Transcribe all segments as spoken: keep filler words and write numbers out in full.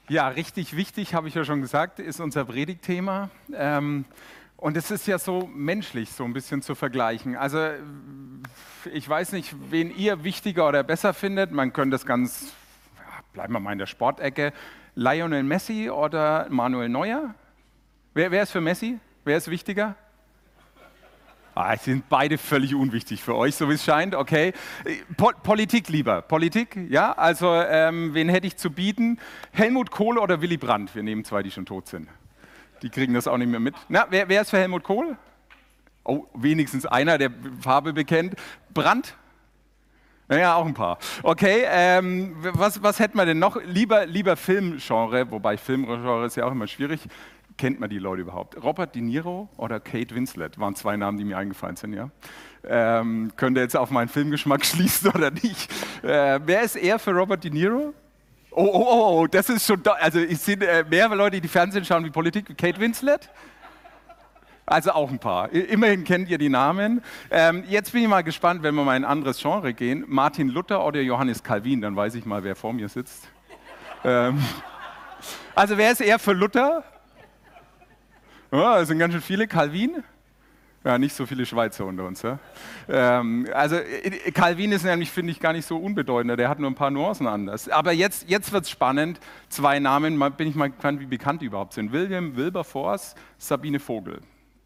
Ja, richtig wichtig, habe ich ja schon gesagt, ist unser Predigtthema. Ähm, und es ist ja so menschlich, so ein bisschen zu vergleichen. Also ich weiß nicht, wen ihr wichtiger oder besser findet. Man könnte das ganz, ja, bleiben wir mal in der Sportecke, Lionel Messi oder Manuel Neuer? Wer, wer ist für Messi? Wer ist wichtiger? Ah, die sind beide völlig unwichtig für euch, so wie es scheint. Okay. Po Politik lieber. Politik, ja. Also, ähm, wen hätte ich zu bieten? Helmut Kohl oder Willy Brandt? Wir nehmen zwei, die schon tot sind. Die kriegen das auch nicht mehr mit. Na, wer, wer ist für Helmut Kohl? Oh, wenigstens einer, der Farbe bekennt. Brandt? Naja, auch ein paar. Okay, ähm, was, was hätten wir denn noch? Lieber, lieber Filmgenre, wobei Filmgenre ist ja auch immer schwierig. Kennt man die Leute überhaupt? Robert De Niro oder Kate Winslet waren zwei Namen, die mir eingefallen sind, ja. Ähm, könnt ihr jetzt auf meinen Filmgeschmack schließen oder nicht? Äh, wer ist eher für Robert De Niro? Oh, oh, oh, oh, das ist schon, also ich sehe äh, mehr Leute, die Fernsehen schauen wie Politik, wie Kate Winslet. Also auch ein paar. Immerhin kennt ihr die Namen. Ähm, jetzt bin ich mal gespannt, wenn wir mal in ein anderes Genre gehen. Martin Luther oder Johannes Calvin, dann weiß ich mal, wer vor mir sitzt. Ähm, also wer ist eher für Luther? Ja, es sind ganz schön viele. Calvin? Ja, nicht so viele Schweizer unter uns. Ja? Ähm, also Calvin ist nämlich, finde ich, gar nicht so unbedeutender. Der hat nur ein paar Nuancen anders. Aber jetzt, jetzt wird es spannend. Zwei Namen, mal, bin ich mal gespannt, wie bekannt die überhaupt sind. William Wilberforce, Sabine Vogel.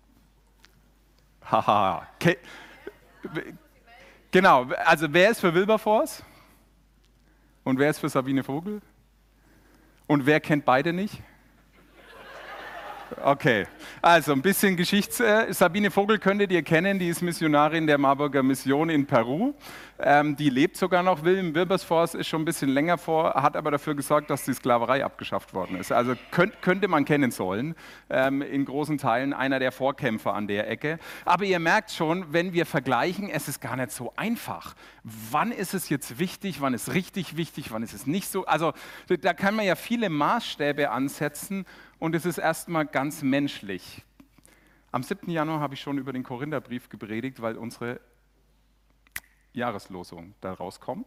Haha. Okay. Genau, also wer ist für Wilberforce? Und wer ist für Sabine Vogel? Und wer kennt beide nicht? Okay, also ein bisschen Geschichts... Äh, Sabine Vogel könntet ihr kennen, die ist Missionarin der Marburger Mission in Peru. Ähm, die lebt sogar noch. William Wilberforce ist schon ein bisschen länger vor, hat aber dafür gesorgt, dass die Sklaverei abgeschafft worden ist. Also könnt, könnte man kennen sollen, ähm, in großen Teilen einer der Vorkämpfer an der Ecke. Aber ihr merkt schon, wenn wir vergleichen, es ist gar nicht so einfach. Wann ist es jetzt wichtig, wann ist richtig wichtig, wann ist es nicht so? Also da kann man ja viele Maßstäbe ansetzen. Und es ist erstmal ganz menschlich. Am siebten Januar habe ich schon über den Korintherbrief gepredigt, weil unsere Jahreslosung da rauskommt.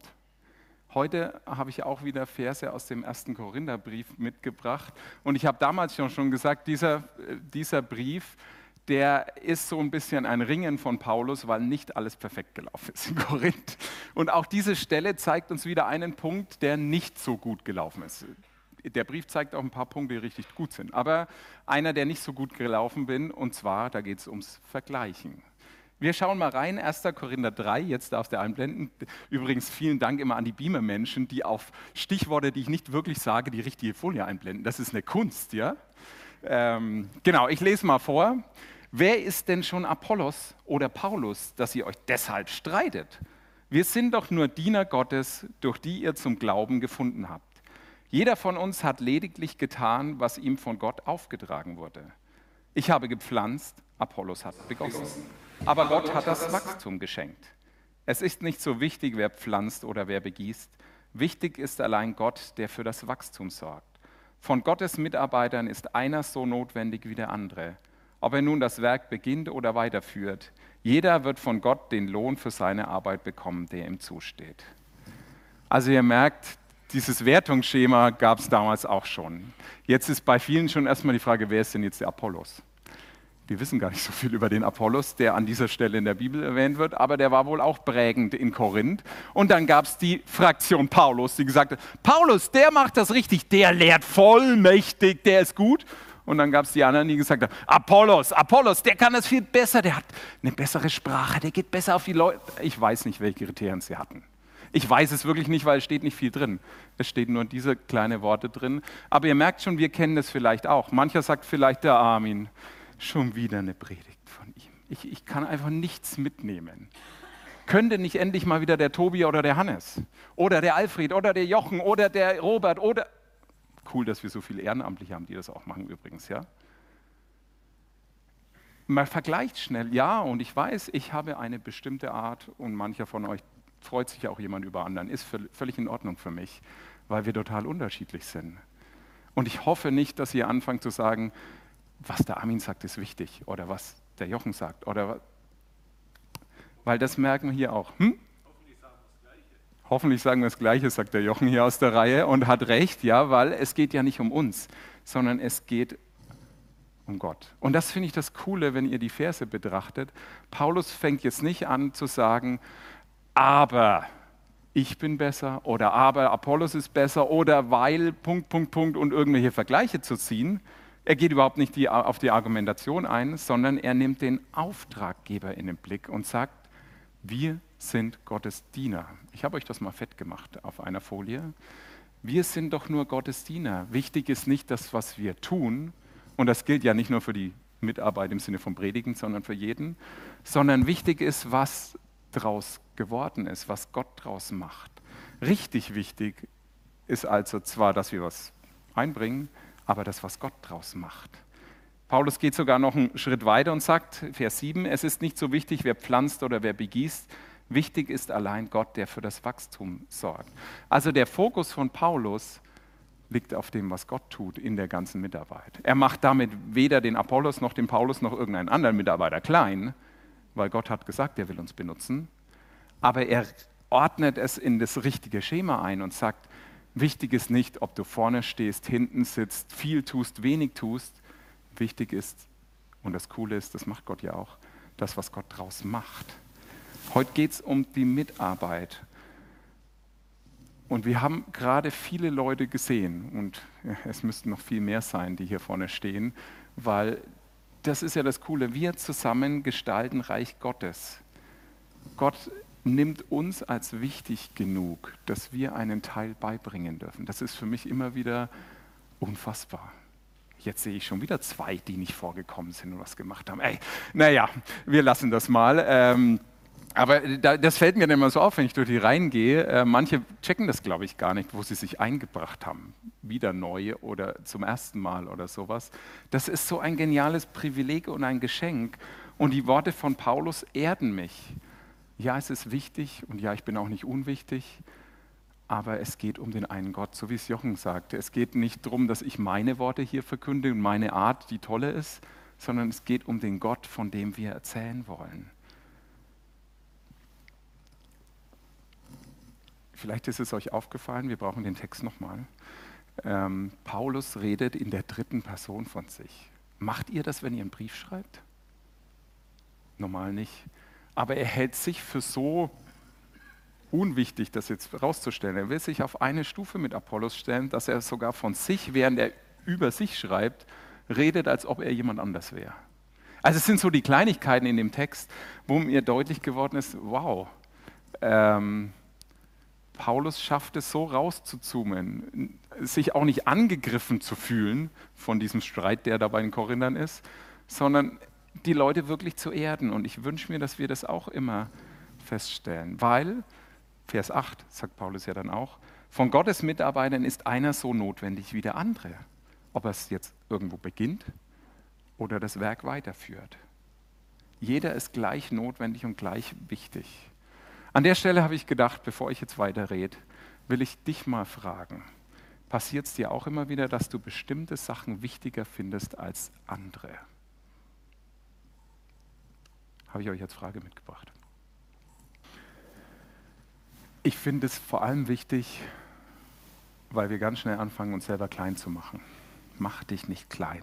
Heute habe ich auch wieder Verse aus dem ersten Korintherbrief mitgebracht. Und ich habe damals schon gesagt, dieser, dieser Brief, der ist so ein bisschen ein Ringen von Paulus, weil nicht alles perfekt gelaufen ist in Korinth. Und auch diese Stelle zeigt uns wieder einen Punkt, der nicht so gut gelaufen ist. Der Brief zeigt auch ein paar Punkte, die richtig gut sind. Aber einer, der nicht so gut gelaufen bin, und zwar, da geht es ums Vergleichen. Wir schauen mal rein, erster Korinther drei, jetzt darfst du einblenden. Übrigens vielen Dank immer an die Beamer-Menschen, die auf Stichworte, die ich nicht wirklich sage, die richtige Folie einblenden. Das ist eine Kunst, ja? Ähm, genau, ich lese mal vor. Wer ist denn schon Apollos oder Paulus, dass ihr euch deshalb streitet? Wir sind doch nur Diener Gottes, durch die ihr zum Glauben gefunden habt. Jeder von uns hat lediglich getan, was ihm von Gott aufgetragen wurde. Ich habe gepflanzt, Apollos hat begossen. Aber Gott hat das Wachstum geschenkt. Es ist nicht so wichtig, wer pflanzt oder wer begießt. Wichtig ist allein Gott, der für das Wachstum sorgt. Von Gottes Mitarbeitern ist einer so notwendig wie der andere. Ob er nun das Werk beginnt oder weiterführt, jeder wird von Gott den Lohn für seine Arbeit bekommen, der ihm zusteht. Also ihr merkt, dieses Wertungsschema gab es damals auch schon. Jetzt ist bei vielen schon erstmal die Frage, wer ist denn jetzt der Apollos? Die wissen gar nicht so viel über den Apollos, der an dieser Stelle in der Bibel erwähnt wird, aber der war wohl auch prägend in Korinth. Und dann gab es die Fraktion Paulus, die gesagt hat, Paulus, der macht das richtig, der lehrt vollmächtig, der ist gut. Und dann gab es die anderen, die gesagt haben, Apollos, Apollos, der kann das viel besser, der hat eine bessere Sprache, der geht besser auf die Leute. Ich weiß nicht, welche Kriterien sie hatten. Ich weiß es wirklich nicht, weil es steht nicht viel drin. Es steht nur diese kleinen Worte drin. Aber ihr merkt schon, wir kennen das vielleicht auch. Mancher sagt vielleicht, der Armin, schon wieder eine Predigt von ihm. Ich, ich kann einfach nichts mitnehmen. Könnte nicht endlich mal wieder der Tobi oder der Hannes oder der Alfred oder der Jochen oder der Robert oder... Cool, dass wir so viele Ehrenamtliche haben, die das auch machen übrigens, ja? Man vergleicht schnell, ja, und ich weiß, ich habe eine bestimmte Art und mancher von euch freut sich auch jemand über anderen, ist völlig in Ordnung für mich, weil wir total unterschiedlich sind. Und ich hoffe nicht, dass ihr anfangt zu sagen, was der Armin sagt, ist wichtig oder was der Jochen sagt. Oder weil das merken wir hier auch. Hm? Hoffentlich sagen wir das Gleiche. Hoffentlich sagen wir das Gleiche, sagt der Jochen hier aus der Reihe und hat recht, ja, weil es geht ja nicht um uns, sondern es geht um Gott. Und das finde ich das Coole, wenn ihr die Verse betrachtet. Paulus fängt jetzt nicht an zu sagen, aber ich bin besser oder aber Apollos ist besser oder weil Punkt, Punkt, Punkt und irgendwelche Vergleiche zu ziehen. Er geht überhaupt nicht die, auf die Argumentation ein, sondern er nimmt den Auftraggeber in den Blick und sagt, wir sind Gottes Diener. Ich habe euch das mal fett gemacht auf einer Folie. Wir sind doch nur Gottes Diener. Wichtig ist nicht das, was wir tun, und das gilt ja nicht nur für die Mitarbeit im Sinne von Predigen, sondern für jeden, sondern wichtig ist, was draus geworden ist, was Gott draus macht. Richtig wichtig ist also zwar, dass wir was einbringen, aber das, was Gott draus macht. Paulus geht sogar noch einen Schritt weiter und sagt, Vers sieben, es ist nicht so wichtig, wer pflanzt oder wer begießt, wichtig ist allein Gott, der für das Wachstum sorgt. Also der Fokus von Paulus liegt auf dem, was Gott tut in der ganzen Mitarbeit. Er macht damit weder den Apollos noch den Paulus noch irgendeinen anderen Mitarbeiter klein, weil Gott hat gesagt, er will uns benutzen, aber er ordnet es in das richtige Schema ein und sagt, wichtig ist nicht, ob du vorne stehst, hinten sitzt, viel tust, wenig tust. Wichtig ist, und das Coole ist, das macht Gott ja auch, das, was Gott draus macht. Heute geht es um die Mitarbeit. Und wir haben gerade viele Leute gesehen, und es müssten noch viel mehr sein, die hier vorne stehen, weil das ist ja das Coole, wir zusammen gestalten Reich Gottes. Gott nimmt uns als wichtig genug, dass wir einen Teil beibringen dürfen. Das ist für mich immer wieder unfassbar. Jetzt sehe ich schon wieder zwei, die nicht vorgekommen sind und was gemacht haben. Ey, naja, wir lassen das mal. Ähm, aber da, das fällt mir dann immer so auf, wenn ich durch die Reihen gehe. Äh, manche checken das, glaube ich, gar nicht, wo sie sich eingebracht haben. Wieder neu oder zum ersten Mal oder sowas. Das ist so ein geniales Privileg und ein Geschenk. Und die Worte von Paulus erden mich. Ja, es ist wichtig und ja, ich bin auch nicht unwichtig. Aber es geht um den einen Gott, so wie es Jochen sagte. Es geht nicht darum, dass ich meine Worte hier verkünde und meine Art, die tolle ist, sondern es geht um den Gott, von dem wir erzählen wollen. Vielleicht ist es euch aufgefallen, wir brauchen den Text nochmal. Ähm, Paulus redet in der dritten Person von sich. Macht ihr das, wenn ihr einen Brief schreibt? Normal nicht. Aber er hält sich für so unwichtig, das jetzt rauszustellen. Er will sich auf eine Stufe mit Apollos stellen, dass er sogar von sich, während er über sich schreibt, redet, als ob er jemand anders wäre. Also es sind so die Kleinigkeiten in dem Text, wo mir deutlich geworden ist, wow, ähm, Paulus schafft es so rauszuzoomen, sich auch nicht angegriffen zu fühlen von diesem Streit, der da bei den Korinthern ist, sondern die Leute wirklich zu erden. Und ich wünsche mir, dass wir das auch immer feststellen, weil Vers acht, sagt Paulus ja dann auch, von Gottes Mitarbeitern ist einer so notwendig wie der andere, ob er es jetzt irgendwo beginnt oder das Werk weiterführt. Jeder ist gleich notwendig und gleich wichtig. An der Stelle habe ich gedacht, bevor ich jetzt weiterrede, will ich dich mal fragen, passiert es dir auch immer wieder, dass du bestimmte Sachen wichtiger findest als andere? Habe ich euch als Frage mitgebracht. Ich finde es vor allem wichtig, weil wir ganz schnell anfangen, uns selber klein zu machen. Mach dich nicht klein.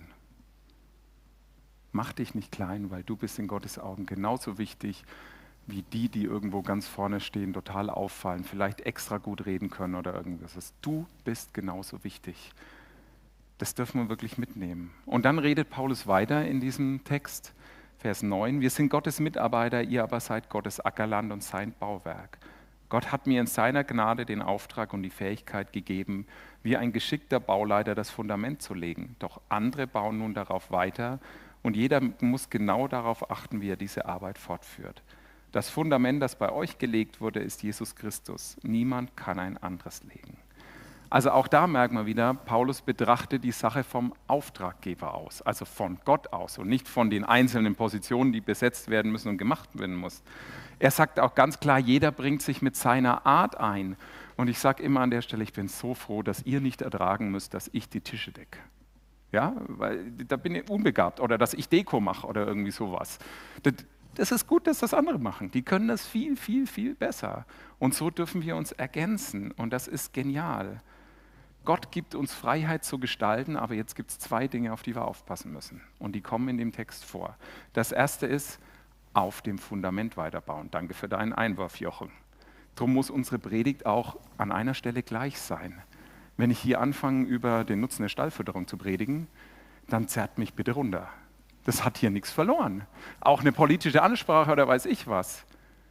Mach dich nicht klein, weil du bist in Gottes Augen genauso wichtig wie die, die irgendwo ganz vorne stehen, total auffallen, vielleicht extra gut reden können oder irgendwas. Du bist genauso wichtig. Das dürfen wir wirklich mitnehmen. Und dann redet Paulus weiter in diesem Text, Vers neun. Wir sind Gottes Mitarbeiter, ihr aber seid Gottes Ackerland und sein Bauwerk. Gott hat mir in seiner Gnade den Auftrag und die Fähigkeit gegeben, wie ein geschickter Bauleiter das Fundament zu legen. Doch andere bauen nun darauf weiter und jeder muss genau darauf achten, wie er diese Arbeit fortführt. Das Fundament, das bei euch gelegt wurde, ist Jesus Christus. Niemand kann ein anderes legen. Also auch da merkt man wieder, Paulus betrachtet die Sache vom Auftraggeber aus, also von Gott aus und nicht von den einzelnen Positionen, die besetzt werden müssen und gemacht werden müssen. Er sagt auch ganz klar, jeder bringt sich mit seiner Art ein. Und ich sage immer an der Stelle, ich bin so froh, dass ihr nicht ertragen müsst, dass ich die Tische decke. Ja, weil da bin ich unbegabt oder dass ich Deko mache oder irgendwie sowas. Das, das ist gut, dass das andere machen. Die können das viel, viel, viel besser. Und so dürfen wir uns ergänzen. Und das ist genial. Gott gibt uns Freiheit zu gestalten, aber jetzt gibt es zwei Dinge, auf die wir aufpassen müssen. Und die kommen in dem Text vor. Das erste ist, auf dem Fundament weiterbauen. Danke für deinen Einwurf, Jochen. Darum muss unsere Predigt auch an einer Stelle gleich sein. Wenn ich hier anfange, über den Nutzen der Stallfütterung zu predigen, dann zerrt mich bitte runter. Das hat hier nichts verloren. Auch eine politische Ansprache oder weiß ich was.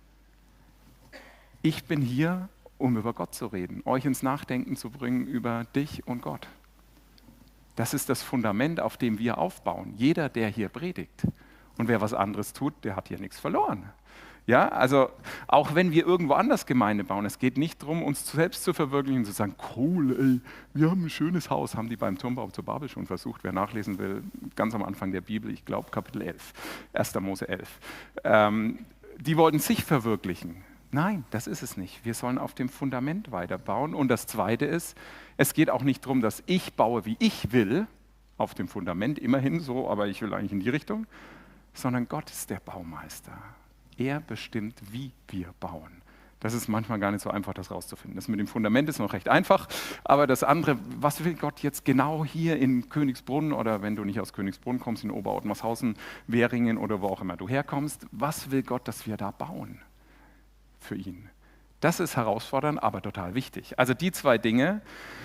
Ich bin hier, um über Gott zu reden, euch ins Nachdenken zu bringen über dich und Gott. Das ist das Fundament, auf dem wir aufbauen. Jeder, der hier predigt. Und wer was anderes tut, der hat hier nichts verloren. Ja, also auch wenn wir irgendwo anders Gemeinde bauen, es geht nicht darum, uns selbst zu verwirklichen und zu sagen, cool, ey, wir haben ein schönes Haus, haben die beim Turmbau zu Babel schon versucht, wer nachlesen will, ganz am Anfang der Bibel, ich glaube Kapitel elf, erster Mose elf. Ähm, die wollten sich verwirklichen. Nein, das ist es nicht. Wir sollen auf dem Fundament weiterbauen. Und das Zweite ist, es geht auch nicht darum, dass ich baue, wie ich will, auf dem Fundament, immerhin so, aber ich will eigentlich in die Richtung, sondern Gott ist der Baumeister. Er bestimmt, wie wir bauen. Das ist manchmal gar nicht so einfach, das rauszufinden. Das mit dem Fundament ist noch recht einfach, aber das andere, was will Gott jetzt genau hier in Königsbrunn oder wenn du nicht aus Königsbrunn kommst, in Oberottmarshausen, Währingen oder wo auch immer du herkommst, was will Gott, dass wir da bauen für ihn? Das ist herausfordernd, aber total wichtig. Also die zwei Dinge,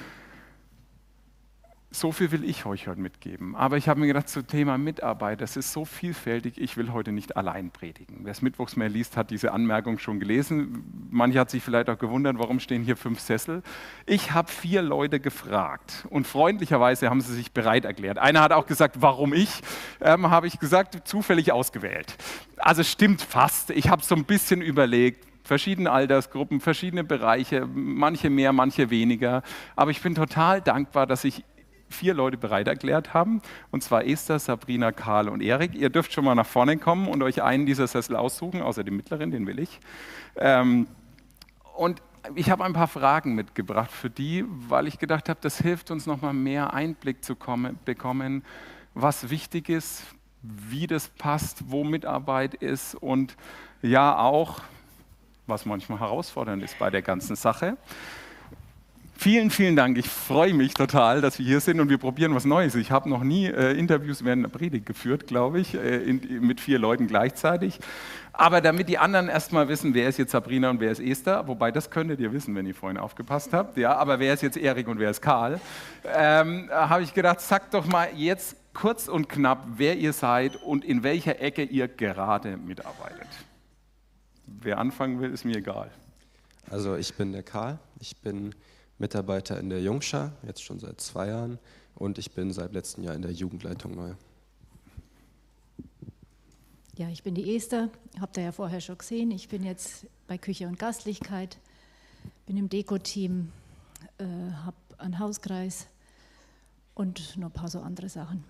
so viel will ich euch heute mitgeben. Aber ich habe mir gedacht, zum Thema Mitarbeit, das ist so vielfältig, ich will heute nicht allein predigen. Wer es mittwochs mehr liest, hat diese Anmerkung schon gelesen. Manche hat sich vielleicht auch gewundert, warum stehen hier fünf Sessel. Ich habe vier Leute gefragt und freundlicherweise haben sie sich bereit erklärt. Einer hat auch gesagt, warum ich? Ähm, habe ich gesagt, zufällig ausgewählt. Also stimmt fast. Ich habe so ein bisschen überlegt, verschiedene Altersgruppen, verschiedene Bereiche, manche mehr, manche weniger. Aber ich bin total dankbar, dass ich vier Leute bereit erklärt haben, und zwar Esther, Sabrina, Karl und Erik. Ihr dürft schon mal nach vorne kommen und euch einen dieser Sessel aussuchen, außer den mittleren, den will ich. Ähm, und ich habe ein paar Fragen mitgebracht für die, weil ich gedacht habe, das hilft uns nochmal mehr Einblick zu kommen, bekommen, was wichtig ist, wie das passt, wo Mitarbeit ist und ja auch, was manchmal herausfordernd ist bei der ganzen Sache. Vielen, vielen Dank. Ich freue mich total, dass wir hier sind und wir probieren was Neues. Ich habe noch nie äh, Interviews während der Predigt geführt, glaube ich, äh, in, mit vier Leuten gleichzeitig. Aber damit die anderen erstmal wissen, wer ist jetzt Sabrina und wer ist Esther, wobei das könntet ihr wissen, wenn ihr vorhin aufgepasst habt, ja, aber wer ist jetzt Erik und wer ist Karl, ähm, habe ich gedacht, sagt doch mal jetzt kurz und knapp, wer ihr seid und in welcher Ecke ihr gerade mitarbeitet. Wer anfangen will, ist mir egal. Also ich bin der Karl, ich bin Mitarbeiter in der Jungschar, jetzt schon seit zwei Jahren, und ich bin seit letztem Jahr in der Jugendleitung neu. Ja, ich bin die Esther, habt ihr ja vorher schon gesehen. Ich bin jetzt bei Küche und Gastlichkeit, bin im Deko-Team, äh, habe einen Hauskreis und noch ein paar so andere Sachen.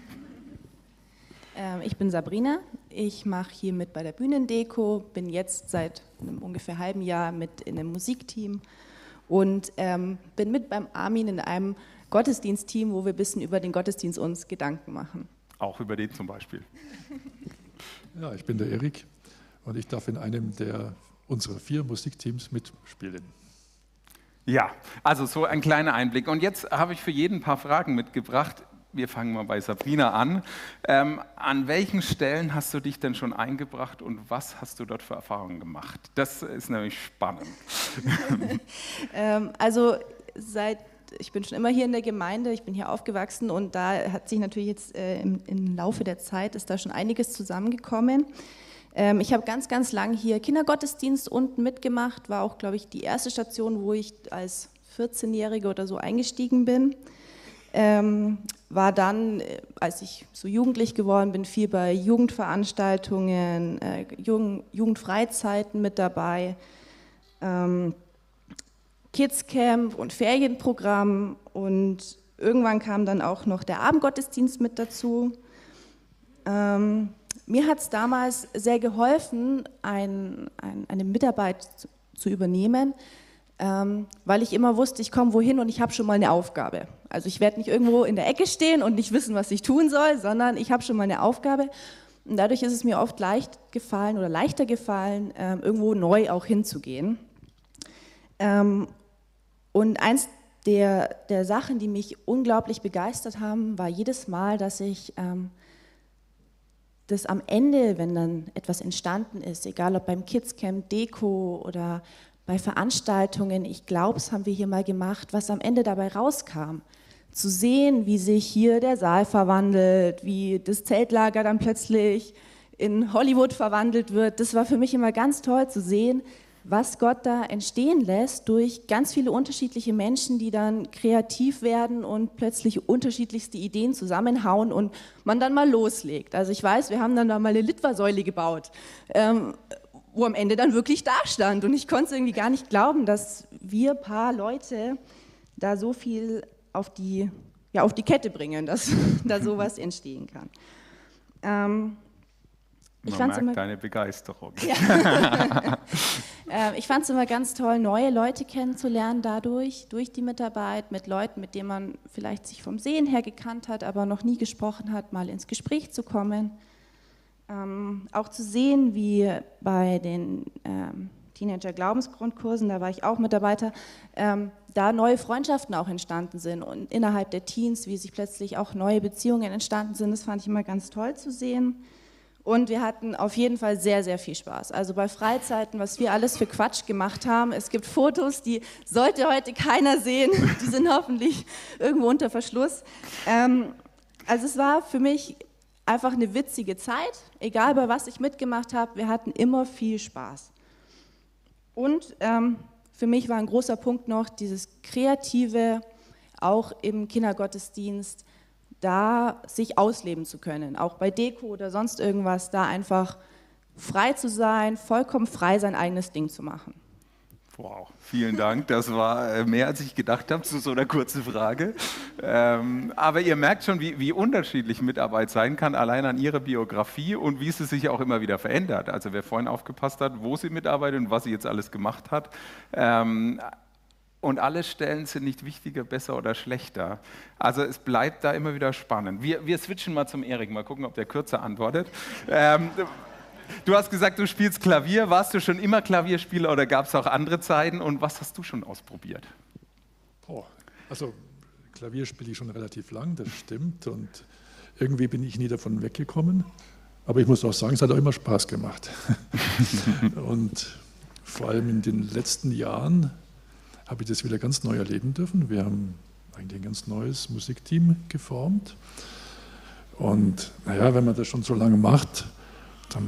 Ähm, ich bin Sabrina, ich mache hier mit bei der Bühnendeko, bin jetzt seit einem ungefähr halben Jahr mit in einem Musikteam und ähm, bin mit beim Armin in einem Gottesdienstteam, wo wir ein bisschen über den Gottesdienst uns Gedanken machen. Auch über den zum Beispiel. Ja, ich bin der Erik und ich darf in einem der unserer vier Musikteams mitspielen. Ja, also so ein kleiner Einblick. Und jetzt habe ich für jeden ein paar Fragen mitgebracht. Wir fangen mal bei Sabrina an. Ähm, an welchen Stellen hast du dich denn schon eingebracht und was hast du dort für Erfahrungen gemacht? Das ist nämlich spannend. ähm, also seit, ich bin schon immer hier in der Gemeinde, ich bin hier aufgewachsen und da hat sich natürlich jetzt äh, im, im Laufe der Zeit ist da schon einiges zusammengekommen. Ähm, ich habe ganz, ganz lang hier Kindergottesdienst unten mitgemacht, war auch, glaube ich, die erste Station, wo ich als vierzehnjährige oder so eingestiegen bin. Ähm, war dann, als ich so jugendlich geworden bin, viel bei Jugendveranstaltungen, äh, Jugend, Jugendfreizeiten mit dabei, ähm, Kidscamp und Ferienprogramm und irgendwann kam dann auch noch der Abendgottesdienst mit dazu. Ähm, mir hat es damals sehr geholfen, ein, ein, eine Mitarbeit zu, zu übernehmen, Ähm, weil ich immer wusste, ich komme wohin und ich habe schon mal eine Aufgabe. Also ich werde nicht irgendwo in der Ecke stehen und nicht wissen, was ich tun soll, sondern ich habe schon mal eine Aufgabe. Und dadurch ist es mir oft leicht gefallen oder leichter gefallen, ähm, irgendwo neu auch hinzugehen. Ähm, und eins der, der Sachen, die mich unglaublich begeistert haben, war jedes Mal, dass ich ähm, das am Ende, wenn dann etwas entstanden ist, egal ob beim Kidscamp, Deko oder bei Veranstaltungen, ich glaube, es haben wir hier mal gemacht, was am Ende dabei rauskam. Zu sehen, wie sich hier der Saal verwandelt, wie das Zeltlager dann plötzlich in Hollywood verwandelt wird, das war für mich immer ganz toll zu sehen, was Gott da entstehen lässt durch ganz viele unterschiedliche Menschen, die dann kreativ werden und plötzlich unterschiedlichste Ideen zusammenhauen und man dann mal loslegt. Also ich weiß, wir haben dann da mal eine Litfaßsäule gebaut, ähm, wo am Ende dann wirklich da stand und ich konnte es irgendwie gar nicht glauben, dass wir paar Leute da so viel auf die, ja, auf die Kette bringen, dass da sowas entstehen kann. Ähm, ich Man merkt immer, deine Begeisterung. Ja. äh, ich fand es immer ganz toll, neue Leute kennenzulernen dadurch, durch die Mitarbeit, mit Leuten, mit denen man vielleicht sich vom Sehen her gekannt hat, aber noch nie gesprochen hat, mal ins Gespräch zu kommen. Ähm, auch zu sehen, wie bei den ähm, Teenager-Glaubensgrundkursen, da war ich auch Mitarbeiter, ähm, da neue Freundschaften auch entstanden sind und innerhalb der Teens, wie sich plötzlich auch neue Beziehungen entstanden sind, das fand ich immer ganz toll zu sehen. Und wir hatten auf jeden Fall sehr, sehr viel Spaß. Also bei Freizeiten, was wir alles für Quatsch gemacht haben, es gibt Fotos, die sollte heute keiner sehen, die sind hoffentlich irgendwo unter Verschluss. Ähm, also es war für mich einfach eine witzige Zeit, egal bei was ich mitgemacht habe, wir hatten immer viel Spaß. Und ähm, für mich war ein großer Punkt noch dieses Kreative, auch im Kindergottesdienst, da sich ausleben zu können, auch bei Deko oder sonst irgendwas, da einfach frei zu sein, vollkommen frei sein eigenes Ding zu machen. Wow, vielen Dank. Das war mehr, als ich gedacht habe zu so einer kurzen Frage. Ähm, aber ihr merkt schon, wie, wie unterschiedlich Mitarbeit sein kann, allein an ihrer Biografie und wie sie sich auch immer wieder verändert. Also wer vorhin aufgepasst hat, wo sie mitarbeitet und was sie jetzt alles gemacht hat. Ähm, und alle Stellen sind nicht wichtiger, besser oder schlechter. Also es bleibt da immer wieder spannend. Wir, wir switchen mal zum Erik, mal gucken, ob der kürzer antwortet. Ähm, Du hast gesagt, du spielst Klavier. Warst du schon immer Klavierspieler oder gab es auch andere Zeiten? Und was hast du schon ausprobiert? Oh, also Klavier spiele ich schon relativ lang, das stimmt. Und irgendwie bin ich nie davon weggekommen. Aber ich muss auch sagen, es hat auch immer Spaß gemacht. Und vor allem in den letzten Jahren habe ich das wieder ganz neu erleben dürfen. Wir haben eigentlich ein ganz neues Musikteam geformt. Und naja, wenn man das schon so lange macht, dann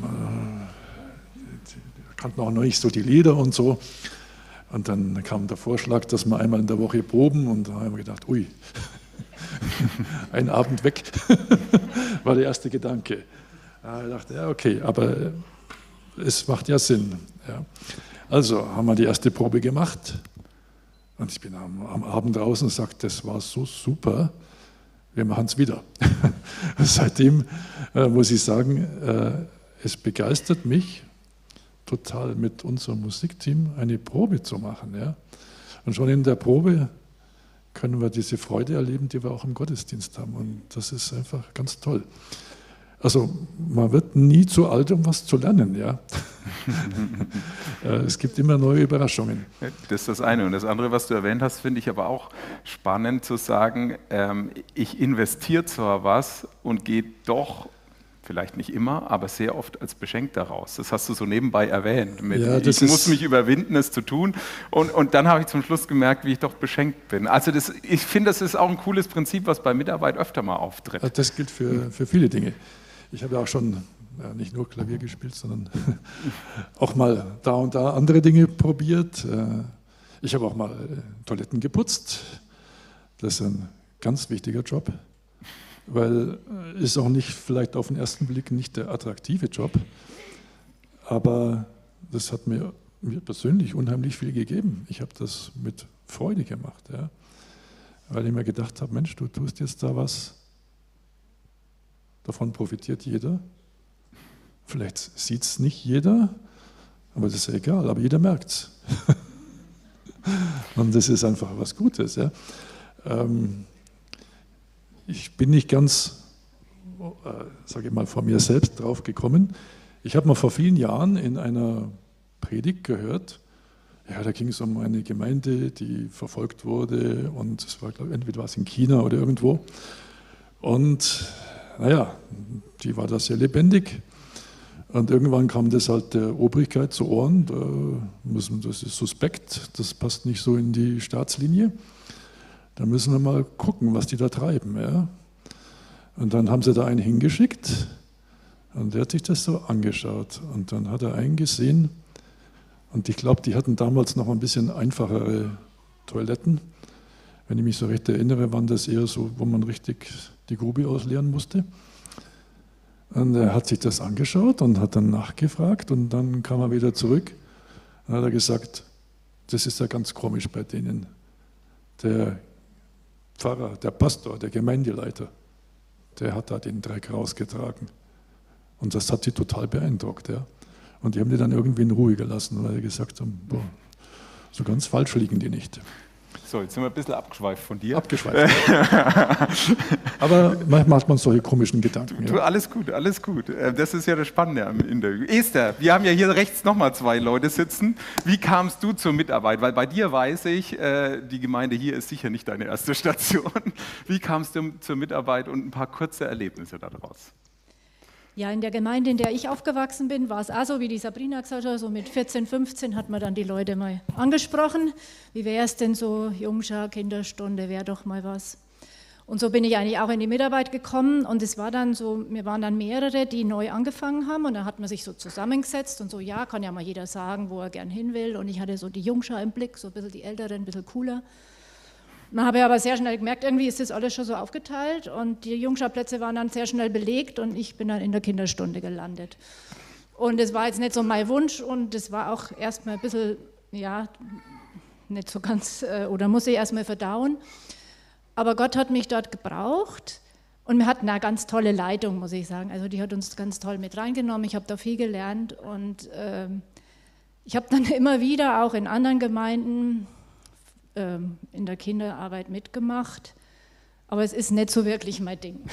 äh, kannten auch noch nicht so die Lieder und so. Und dann kam der Vorschlag, dass wir einmal in der Woche proben. Und da haben wir gedacht, ui, ein Abend weg, war der erste Gedanke. Da dachte ich, ja, okay, aber es macht ja Sinn. Ja. Also haben wir die erste Probe gemacht. Und ich bin am, am Abend raus und sagte, das war so super, wir machen es wieder. Seitdem äh, muss ich sagen, äh, es begeistert mich total, mit unserem Musikteam eine Probe zu machen. Ja? Und schon in der Probe können wir diese Freude erleben, die wir auch im Gottesdienst haben. Und das ist einfach ganz toll. Also man wird nie zu alt, um was zu lernen. Ja? Es gibt immer neue Überraschungen. Das ist das eine. Und das andere, was du erwähnt hast, finde ich aber auch spannend zu sagen, ähm, ich investiere zwar was und gehe doch, vielleicht nicht immer, aber sehr oft als beschenkt daraus. Das hast du so nebenbei erwähnt. Mit, ja, ich muss mich überwinden, es zu tun. Und, und dann habe ich zum Schluss gemerkt, wie ich doch beschenkt bin. Also das, ich finde, das ist auch ein cooles Prinzip, was bei Mitarbeit öfter mal auftritt. Das gilt für, für viele Dinge. Ich habe ja auch schon ja, nicht nur Klavier gespielt, sondern auch mal da und da andere Dinge probiert. Ich habe auch mal Toiletten geputzt. Das ist ein ganz wichtiger Job, weil ist auch nicht vielleicht auf den ersten Blick nicht der attraktive Job, aber das hat mir, mir persönlich unheimlich viel gegeben. Ich habe das mit Freude gemacht, ja, weil ich mir gedacht habe, Mensch, du tust jetzt da was, davon profitiert jeder. Vielleicht sieht es nicht jeder, aber das ist ja egal, aber jeder merkt es. Und das ist einfach was Gutes. Ja. Ähm, ich bin nicht ganz äh, sage ich mal, von mir selbst drauf gekommen. Ich habe mal vor vielen Jahren in einer Predigt gehört, ja, da ging es um eine Gemeinde, die verfolgt wurde und es war, glaube ich, entweder was in China oder irgendwo. Und naja, die war da sehr lebendig. Und irgendwann kam das halt der Obrigkeit zu Ohren, da müssen, das ist suspekt, das passt nicht so in die Staatslinie. Da müssen wir mal gucken, was die da treiben. Ja. Und dann haben sie da einen hingeschickt und der hat sich das so angeschaut. Und dann hat er einen gesehen und ich glaube, die hatten damals noch ein bisschen einfachere Toiletten. Wenn ich mich so recht erinnere, waren das eher so, wo man richtig die Grube ausleeren musste. Und er hat sich das angeschaut und hat dann nachgefragt und dann kam er wieder zurück und hat er gesagt, das ist ja ganz komisch bei denen. Der Pfarrer, der Pastor, der Gemeindeleiter, der hat da den Dreck rausgetragen. Und das hat sie total beeindruckt. Ja. Und die haben die dann irgendwie in Ruhe gelassen, weil sie gesagt haben, boah, so ganz falsch liegen die nicht. So, jetzt sind wir ein bisschen abgeschweift von dir. Abgeschweift. Aber manchmal hat man solche komischen Gedanken. Du, Ja. alles gut, alles gut. Das ist ja das Spannende am Interview. Esther, wir haben ja hier rechts nochmal zwei Leute sitzen. Wie kamst du zur Mitarbeit? Weil bei dir weiß ich, die Gemeinde hier ist sicher nicht deine erste Station. Wie kamst du zur Mitarbeit und ein paar kurze Erlebnisse daraus? Ja, in der Gemeinde, in der ich aufgewachsen bin, war es auch so, wie die Sabrina gesagt hat, so mit vierzehn, fünfzehn hat man dann die Leute mal angesprochen. Wie wäre es denn so, Jungschar, Kinderstunde, wäre doch mal was. Und so bin ich eigentlich auch in die Mitarbeit gekommen und es war dann so, wir waren dann mehrere, die neu angefangen haben und dann hat man sich so zusammengesetzt und so, ja, kann ja mal jeder sagen, wo er gern hin will und ich hatte so die Jungschar im Blick, so ein bisschen die Älteren, ein bisschen cooler. Dann habe ich aber sehr schnell gemerkt, irgendwie ist das alles schon so aufgeteilt und die Jungscharplätze waren dann sehr schnell belegt und ich bin dann in der Kinderstunde gelandet. Und das war jetzt nicht so mein Wunsch und das war auch erstmal ein bisschen, ja, nicht so ganz, oder muss ich erstmal verdauen. Aber Gott hat mich dort gebraucht und wir hatten eine ganz tolle Leitung, muss ich sagen. Also die hat uns ganz toll mit reingenommen, ich habe da viel gelernt und äh, ich habe dann immer wieder auch in anderen Gemeinden in der Kinderarbeit mitgemacht, aber es ist nicht so wirklich mein Ding.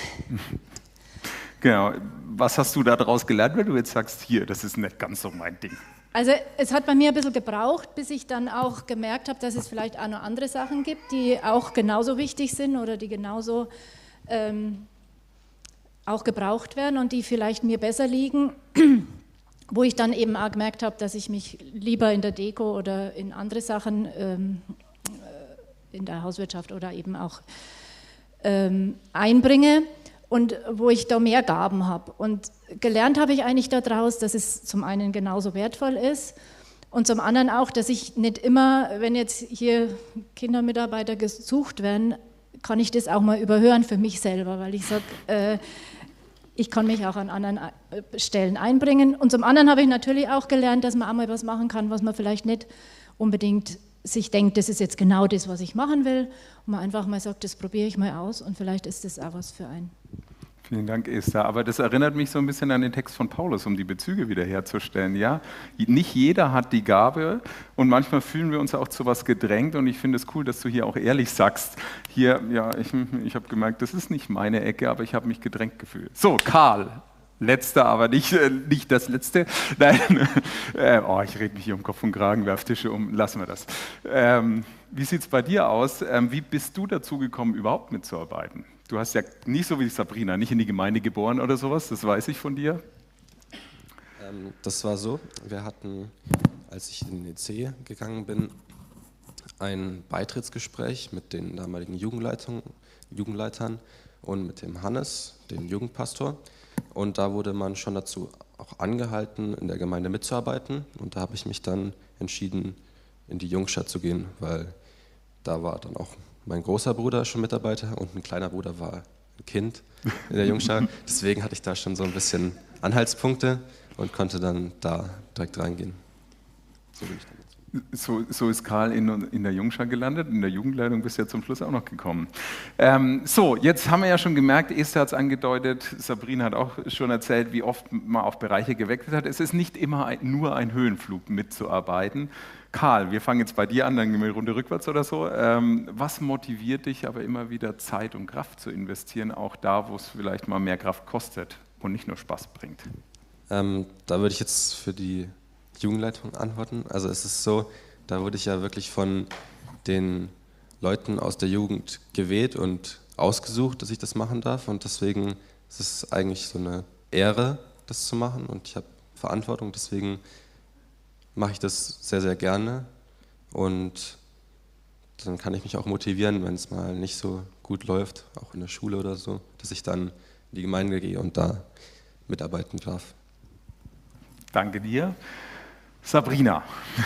Genau. Was hast du daraus gelernt, wenn du jetzt sagst, hier, das ist nicht ganz so mein Ding? Also es hat bei mir ein bisschen gebraucht, bis ich dann auch gemerkt habe, dass es vielleicht auch noch andere Sachen gibt, die auch genauso wichtig sind oder die genauso ähm, auch gebraucht werden und die vielleicht mir besser liegen, wo ich dann eben auch gemerkt habe, dass ich mich lieber in der Deko oder in andere Sachen ähm, in der Hauswirtschaft oder eben auch ähm, einbringe und wo ich da mehr Gaben habe. Und gelernt habe ich eigentlich daraus, dass es zum einen genauso wertvoll ist und zum anderen auch, dass ich nicht immer, wenn jetzt hier Kindermitarbeiter gesucht werden, kann ich das auch mal überhören für mich selber, weil ich sage, äh, ich kann mich auch an anderen Stellen einbringen. Und zum anderen habe ich natürlich auch gelernt, dass man auch mal was machen kann, was man vielleicht nicht unbedingt sich denkt, das ist jetzt genau das, was ich machen will, und man einfach mal sagt, das probiere ich mal aus und vielleicht ist das auch was für einen. Vielen Dank, Esther. Aber das erinnert mich so ein bisschen an den Text von Paulus, um die Bezüge wiederherzustellen. Ja? Nicht jeder hat die Gabe und manchmal fühlen wir uns auch zu was gedrängt und ich finde es cool, dass du hier auch ehrlich sagst, hier, ja, ich, ich habe gemerkt, das ist nicht meine Ecke, aber ich habe mich gedrängt gefühlt. So, Karl. Letzte, aber nicht, äh, nicht das Letzte. Nein, äh, oh, ich rede mich hier um Kopf und Kragen, werf Tische um, lassen wir das. Ähm, wie sieht es bei dir aus? Ähm, wie bist du dazu gekommen, überhaupt mitzuarbeiten? Du hast ja nicht so wie Sabrina, nicht in die Gemeinde geboren oder sowas, das weiß ich von dir. Ähm, das war so, wir hatten, als ich in den E C gegangen bin, ein Beitrittsgespräch mit den damaligen Jugendleitern und mit dem Hannes, dem Jugendpastor. Und da wurde man schon dazu auch angehalten, in der Gemeinde mitzuarbeiten. Und da habe ich mich dann entschieden, in die Jungschar zu gehen, weil da war dann auch mein großer Bruder schon Mitarbeiter und ein kleiner Bruder war ein Kind in der Jungschar. Deswegen hatte ich da schon so ein bisschen Anhaltspunkte und konnte dann da direkt reingehen. So bin ich dann. So, so ist Karl in, in der Jungschar gelandet, in der Jugendleitung bist du ja zum Schluss auch noch gekommen. Ähm, so, jetzt haben wir ja schon gemerkt, Esther hat es angedeutet, Sabrina hat auch schon erzählt, wie oft man auf Bereiche gewechselt hat. Es ist nicht immer ein, nur ein Höhenflug mitzuarbeiten. Karl, wir fangen jetzt bei dir an, dann gehen wir eine Runde rückwärts oder so. Ähm, was motiviert dich aber immer wieder Zeit und Kraft zu investieren, auch da, wo es vielleicht mal mehr Kraft kostet und nicht nur Spaß bringt? Ähm, da würde ich jetzt für die Jugendleitung antworten. Also es ist so, da wurde ich ja wirklich von den Leuten aus der Jugend gewählt und ausgesucht, dass ich das machen darf. Und deswegen ist es eigentlich so eine Ehre, das zu machen. Und ich habe Verantwortung, deswegen mache ich das sehr, sehr gerne und dann kann ich mich auch motivieren, wenn es mal nicht so gut läuft, auch in der Schule oder so, dass ich dann in die Gemeinde gehe und da mitarbeiten darf. Danke dir. Sabrina,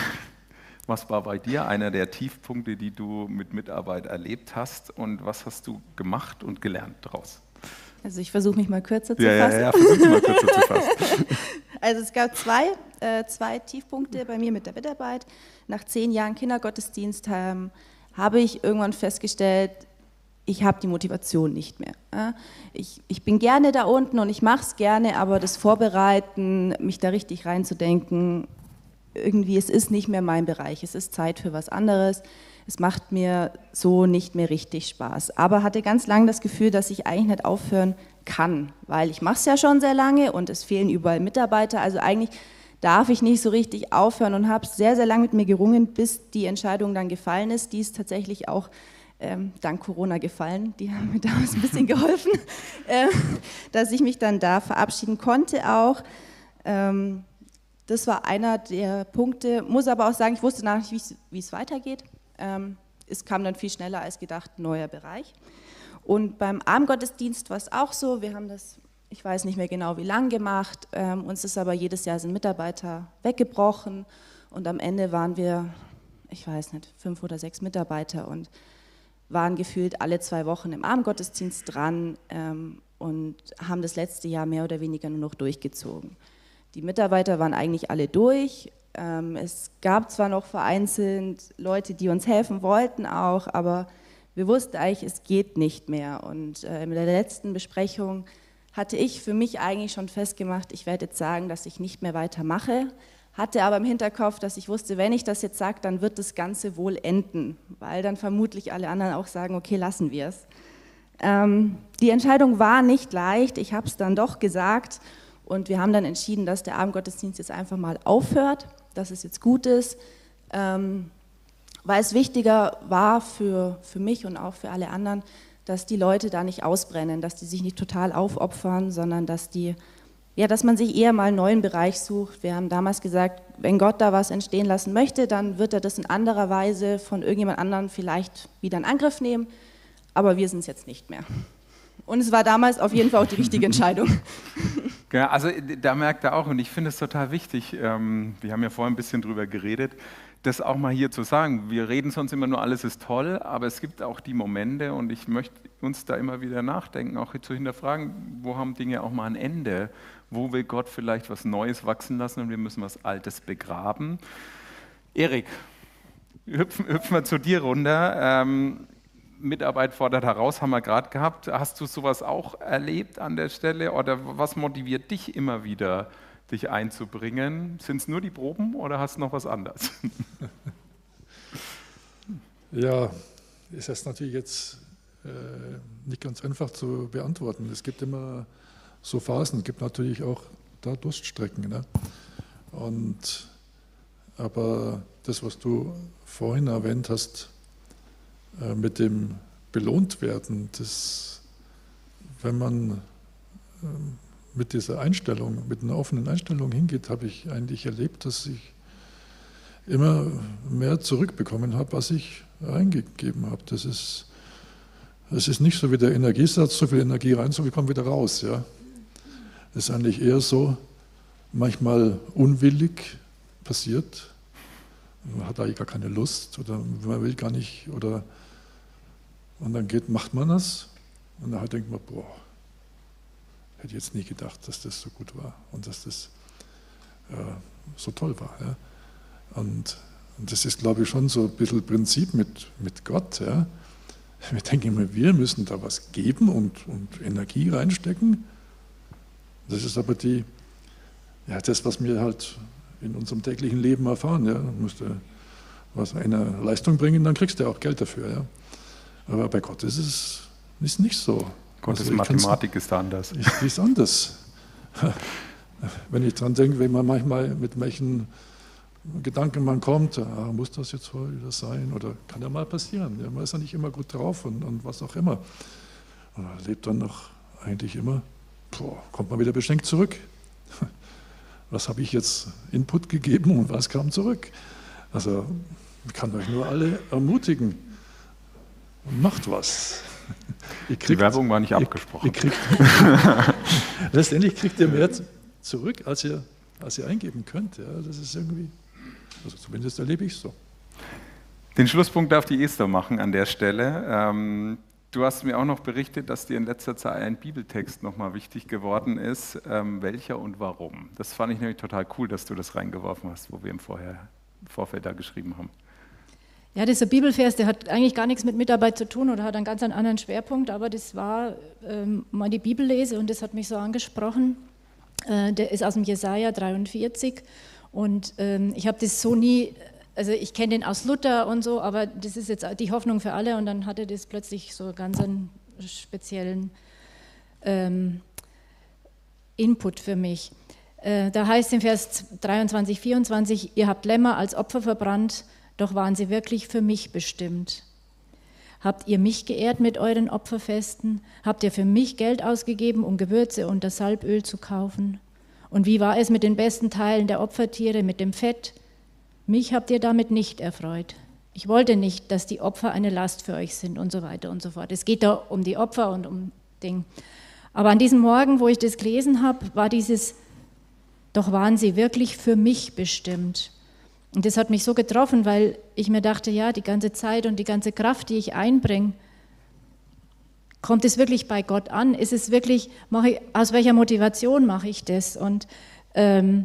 was war bei dir einer der Tiefpunkte, die du mit Mitarbeit erlebt hast und was hast du gemacht und gelernt daraus? Also ich versuche mich mal kürzer zu ja, fassen. Ja, ja, versuch mal kürzer zu fassen. Also es gab zwei, äh, zwei Tiefpunkte bei mir mit der Mitarbeit. Nach zehn Jahren Kindergottesdienst ähm, habe ich irgendwann festgestellt, ich habe die Motivation nicht mehr. Äh? Ich, ich bin gerne da unten und ich mache es gerne, aber das Vorbereiten, mich da richtig reinzudenken, irgendwie, es ist nicht mehr mein Bereich, es ist Zeit für was anderes. Es macht mir so nicht mehr richtig Spaß. Aber hatte ganz lange das Gefühl, dass ich eigentlich nicht aufhören kann, weil ich mache es ja schon sehr lange und es fehlen überall Mitarbeiter. Also eigentlich darf ich nicht so richtig aufhören und habe sehr, sehr lange mit mir gerungen, bis die Entscheidung dann gefallen ist. Die ist tatsächlich auch ähm, dank Corona gefallen. Die haben mir damals ein bisschen geholfen, äh, dass ich mich dann da verabschieden konnte auch. Ähm, das war einer der Punkte. Muss aber auch sagen, ich wusste nach nicht, wie es weitergeht. Ähm, es kam dann viel schneller als gedacht, ein neuer Bereich. Und beim Abendgottesdienst war es auch so, wir haben das, ich weiß nicht mehr genau wie lang gemacht, ähm, uns ist aber jedes Jahr sind Mitarbeiter weggebrochen und am Ende waren wir, ich weiß nicht, fünf oder sechs Mitarbeiter und waren gefühlt alle zwei Wochen im Abendgottesdienst dran ähm, und haben das letzte Jahr mehr oder weniger nur noch durchgezogen. Die Mitarbeiter waren eigentlich alle durch. Es gab zwar noch vereinzelt Leute, die uns helfen wollten auch, aber wir wussten eigentlich, es geht nicht mehr. Und in der letzten Besprechung hatte ich für mich eigentlich schon festgemacht, ich werde jetzt sagen, dass ich nicht mehr weitermache, hatte aber im Hinterkopf, dass ich wusste, wenn ich das jetzt sage, dann wird das Ganze wohl enden, weil dann vermutlich alle anderen auch sagen, okay, lassen wir es. Ähm, die Entscheidung war nicht leicht, ich habe es dann doch gesagt und wir haben dann entschieden, dass der Abendgottesdienst jetzt einfach mal aufhört, dass es jetzt gut ist, ähm, weil es wichtiger war für, für mich und auch für alle anderen, dass die Leute da nicht ausbrennen, dass die sich nicht total aufopfern, sondern dass, die, ja, dass man sich eher mal einen neuen Bereich sucht. Wir haben damals gesagt, wenn Gott da was entstehen lassen möchte, dann wird er das in anderer Weise von irgendjemand anderem vielleicht wieder in Angriff nehmen, aber wir sind es jetzt nicht mehr. Und es war damals auf jeden Fall auch die richtige Entscheidung. Ja, also da merkt er auch, und ich finde es total wichtig, ähm, wir haben ja vorhin ein bisschen drüber geredet, das auch mal hier zu sagen. Wir reden sonst immer nur, alles ist toll, aber es gibt auch die Momente und ich möchte uns da immer wieder nachdenken, auch zu hinterfragen, wo haben Dinge auch mal ein Ende? Wo will Gott vielleicht was Neues wachsen lassen und wir müssen was Altes begraben? Erik, hüpfen, hüpfen wir zu dir runter. Ähm, Mitarbeit fordert heraus, haben wir gerade gehabt. Hast du sowas auch erlebt an der Stelle oder was motiviert dich immer wieder, dich einzubringen? Sind es nur die Proben oder hast du noch was anderes? Ja, ist das natürlich jetzt äh, nicht ganz einfach zu beantworten. Es gibt immer so Phasen, es gibt natürlich auch da Durststrecken. Ne? Und, aber das, was du vorhin erwähnt hast, äh, mit dem Belohntwerden, das, wenn man äh, mit dieser Einstellung, mit einer offenen Einstellung hingeht, habe ich eigentlich erlebt, dass ich immer mehr zurückbekommen habe, was ich reingegeben habe. Das ist, das ist nicht so wie der Energiesatz, so viel Energie rein, so viel kommt wieder raus. Ja. Das ist eigentlich eher so, manchmal unwillig passiert. Man hat eigentlich gar keine Lust oder man will gar nicht. Oder, und dann geht, macht man das und dann denkt man, boah, hätte jetzt nie gedacht, dass das so gut war und dass das äh, so toll war. Ja. Und, und das ist, glaube ich, schon so ein bisschen Prinzip mit, mit Gott. Ja. Wir denken immer, wir müssen da was geben und, und Energie reinstecken. Das ist aber die, ja, das, was wir halt in unserem täglichen Leben erfahren. Ja. Du musst was einer Leistung bringen, dann kriegst du auch Geld dafür. Ja. Aber bei Gott ist es ist nicht so. Gottes Also Mathematik ist da anders. Ist, ist anders. Wenn ich dran denke, wenn man manchmal mit welchen Gedanken man kommt, ah, muss das jetzt wohl wieder sein oder kann ja mal passieren. Ja, man ist ja nicht immer gut drauf und, und was auch immer. Und man lebt dann noch eigentlich immer, boah, kommt man wieder beschenkt zurück. Was habe ich jetzt Input gegeben und was kam zurück? Also ich kann euch nur alle ermutigen, macht was. Ihr kriegt, Die Werbung war nicht abgesprochen. Ihr, ihr kriegt, letztendlich kriegt ihr mehr zurück, als ihr, als ihr eingeben könnt. Ja, das ist irgendwie, also zumindest erlebe ich es so. Den Schlusspunkt darf die Esther machen an der Stelle. Ähm, du hast mir auch noch berichtet, dass dir in letzter Zeit ein Bibeltext nochmal wichtig geworden ist. Ähm, welcher und warum? Das fand ich nämlich total cool, dass du das reingeworfen hast, wo wir im Vorher, Vorfeld da geschrieben haben. Ja, dieser Bibelvers, der hat eigentlich gar nichts mit Mitarbeit zu tun oder hat einen ganz anderen Schwerpunkt, aber das war ähm, mal die Bibel lese und das hat mich so angesprochen. Äh, der ist aus dem Jesaja dreiundvierzig und ähm, ich habe das so nie, also ich kenne den aus Luther und so, aber das ist jetzt die Hoffnung für alle und dann hatte das plötzlich so ganz einen speziellen ähm, Input für mich. Äh, da heißt im Vers dreiundzwanzig, vierundzwanzig, ihr habt Lämmer als Opfer verbrannt, doch waren sie wirklich für mich bestimmt. Habt ihr mich geehrt mit euren Opferfesten? Habt ihr für mich Geld ausgegeben, um Gewürze und das Salböl zu kaufen? Und wie war es mit den besten Teilen der Opfertiere, mit dem Fett? Mich habt ihr damit nicht erfreut. Ich wollte nicht, dass die Opfer eine Last für euch sind und so weiter und so fort. Es geht da um die Opfer und um Ding. Aber an diesem Morgen, wo ich das gelesen habe, war dieses, doch waren sie wirklich für mich bestimmt. Und das hat mich so getroffen, weil ich mir dachte, ja, die ganze Zeit und die ganze Kraft, die ich einbringe, kommt es wirklich bei Gott an? Ist es wirklich, mache ich, aus welcher Motivation mache ich das? Und ähm,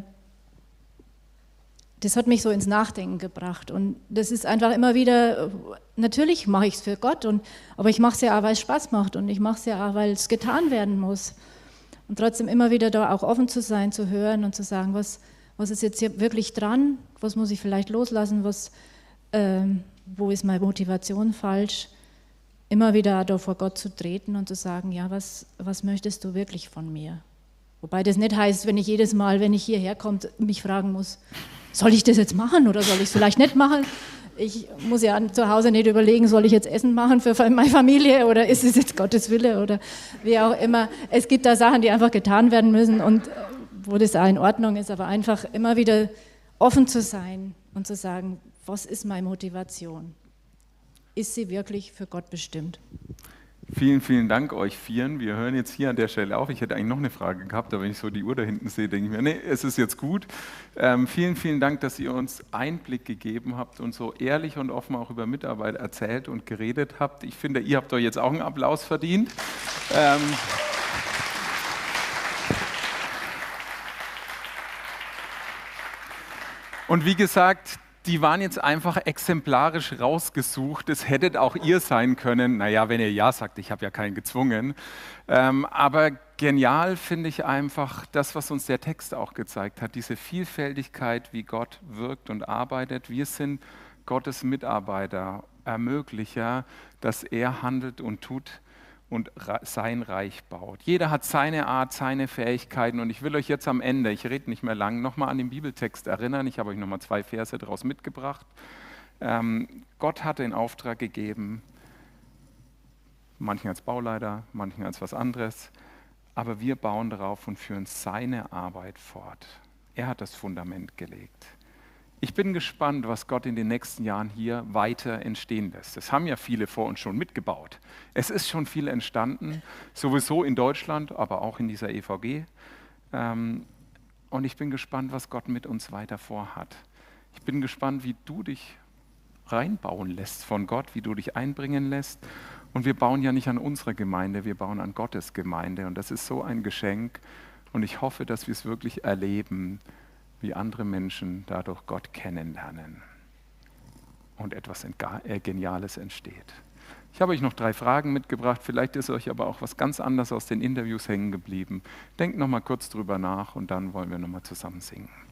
das hat mich so ins Nachdenken gebracht. Und das ist einfach immer wieder, natürlich mache ich es für Gott, und, aber ich mache es ja auch, weil es Spaß macht und ich mache es ja auch, weil es getan werden muss. Und trotzdem immer wieder da auch offen zu sein, zu hören und zu sagen, was Was ist jetzt hier wirklich dran? Was muss ich vielleicht loslassen? Was, ähm, wo ist meine Motivation falsch? Immer wieder da vor Gott zu treten und zu sagen, ja, was, was möchtest du wirklich von mir? Wobei das nicht heißt, wenn ich jedes Mal, wenn ich hierher komme, mich fragen muss, soll ich das jetzt machen oder soll ich es vielleicht nicht machen? Ich muss ja zu Hause nicht überlegen, soll ich jetzt Essen machen für meine Familie oder ist es jetzt Gottes Wille oder wie auch immer. Es gibt da Sachen, die einfach getan werden müssen und wo das auch in Ordnung ist, aber einfach immer wieder offen zu sein und zu sagen, was ist meine Motivation? Ist sie wirklich für Gott bestimmt? Vielen, vielen Dank euch Vieren. Wir hören jetzt hier an der Stelle auf. Ich hätte eigentlich noch eine Frage gehabt, aber wenn ich so die Uhr da hinten sehe, denke ich mir, nee, es ist jetzt gut. Ähm, vielen, vielen Dank, dass ihr uns Einblick gegeben habt und so ehrlich und offen auch über Mitarbeit erzählt und geredet habt. Ich finde, ihr habt euch jetzt auch einen Applaus verdient. Ähm, Und wie gesagt, die waren jetzt einfach exemplarisch rausgesucht. Es hättet auch ihr sein können. Naja, wenn ihr ja sagt, ich habe ja keinen gezwungen. Ähm, aber genial finde ich einfach das, was uns der Text auch gezeigt hat. Diese Vielfältigkeit, wie Gott wirkt und arbeitet. Wir sind Gottes Mitarbeiter, Ermöglicher, dass er handelt und tut und sein Reich baut. Jeder hat seine Art, seine Fähigkeiten und ich will euch jetzt am Ende, ich rede nicht mehr lang, nochmal an den Bibeltext erinnern. Ich habe euch nochmal zwei Verse daraus mitgebracht. Ähm, Gott hat den Auftrag gegeben, manchen als Bauleiter, manchen als was anderes, aber wir bauen darauf und führen seine Arbeit fort. Er hat das Fundament gelegt. Ich bin gespannt, was Gott in den nächsten Jahren hier weiter entstehen lässt. Das haben ja viele vor uns schon mitgebaut. Es ist schon viel entstanden, sowieso in Deutschland, aber auch in dieser E V G. Und ich bin gespannt, was Gott mit uns weiter vorhat. Ich bin gespannt, wie du dich reinbauen lässt von Gott, wie du dich einbringen lässt. Und wir bauen ja nicht an unsere Gemeinde, wir bauen an Gottes Gemeinde. Und das ist so ein Geschenk. Und ich hoffe, dass wir es wirklich erleben, wie andere Menschen dadurch Gott kennenlernen und etwas Geniales entsteht. Ich habe euch noch drei Fragen mitgebracht, vielleicht ist euch aber auch was ganz anderes aus den Interviews hängen geblieben. Denkt noch mal kurz drüber nach und dann wollen wir noch mal zusammen singen.